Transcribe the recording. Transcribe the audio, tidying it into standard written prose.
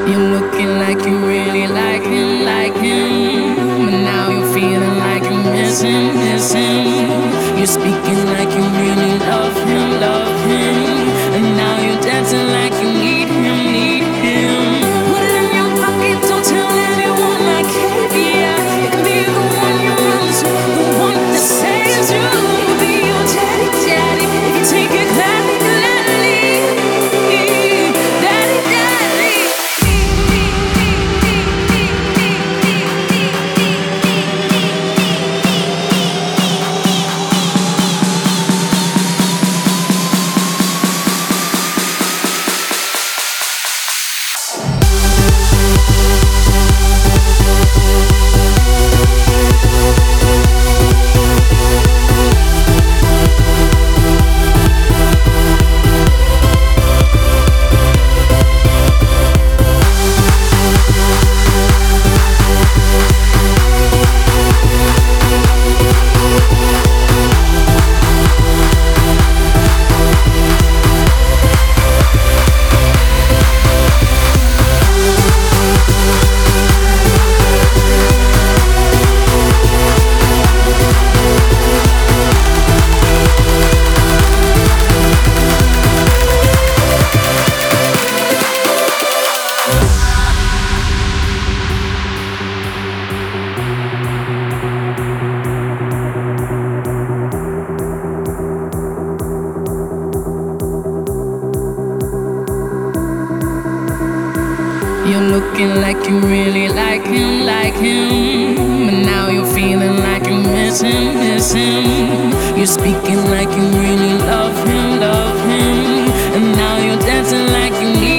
You're looking like you really like him, like him. But now you're feeling like you miss him, miss him. You're speaking like you really love him, love him. And now you're dancing like you need him, need him. Put it in your pocket, don't tell anyone like caviar. It can be the one you run to, the one that saves you. It can be your daddy, daddy, if you take it gladly, gladly. Daddy, daddy. You're looking like you really like him, like him. But now you're feeling like you miss him, miss him. You're speaking like you really love him, love him. And now you're dancing like you need